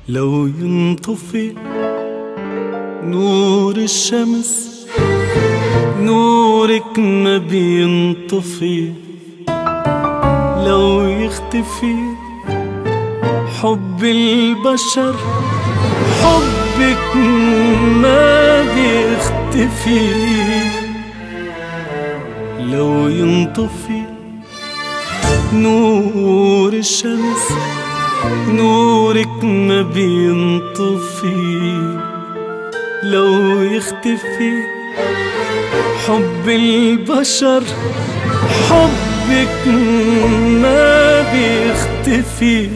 لو ينطفي نور الشمس نورك ما بينطفي، لو يختفي حب البشر حبك ما بيختفي، لو ينطفي نور الشمس نورك ما بينطفي، لو يختفي حب البشر حبك ما بيختفي.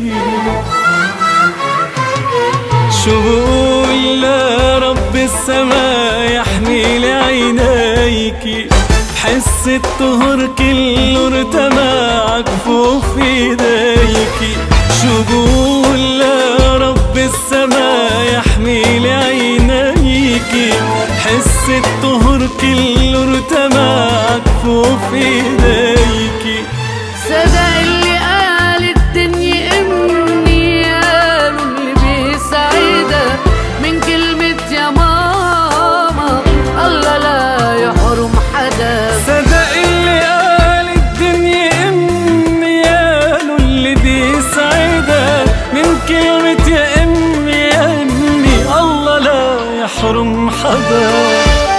شو بقول لرب السما يحمي لعينيكي، حس الطهر كله ارتمى عكفوف ايديكي. شو بقول لرب السما يحمي لعينيكي، حس الطهر كله ارتمى عكفوف ايديكي. صدق اللي قال الدنيا امني، قالوا اللي بيسعدها من كلمة يا ماما الله لا يحرم حدا. صدق اللي قال الدنيا امني، قالوا اللي بيسعدها من كلمة يا امي يا امي الله لا يحرم حدا.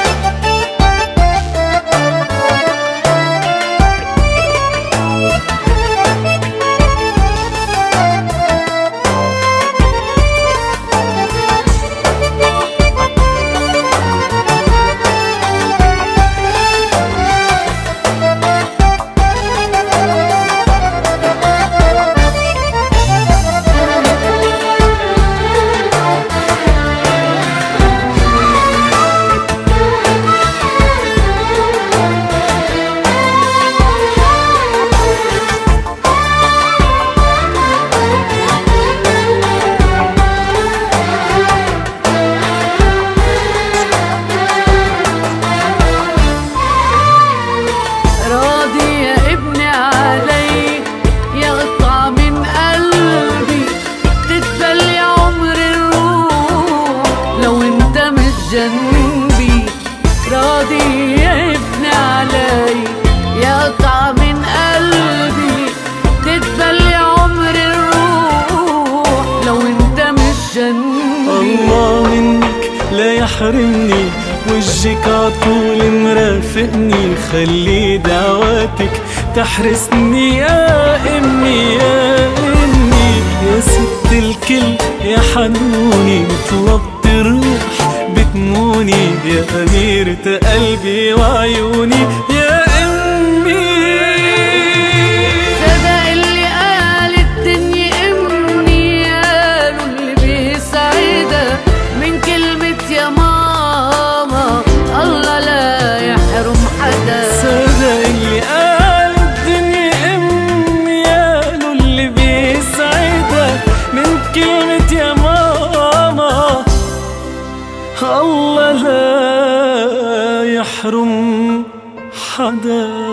جنبي راضي يا ابن علي يقطع من قلبي، تتبلي عمر الروح لو انت مش جنبي. الله منك لا يحرمني، وجهك عطول مرافقني، خلي دعواتك تحرسني يا امي يا امي. يا ست الكل يا حنوني طلبت الروح بتموني، يا أميرة قلبي وعيوني يا أمي. صدق اللي قال الدنيا امني، قالوا اللي بيسعدها من كلمة يا ماما الله لا يحرم حدا. صدق اللي قال الدنيا امني، قالوا اللي بيسعدها من كلمة يا ماما الله لا يحرم حدا.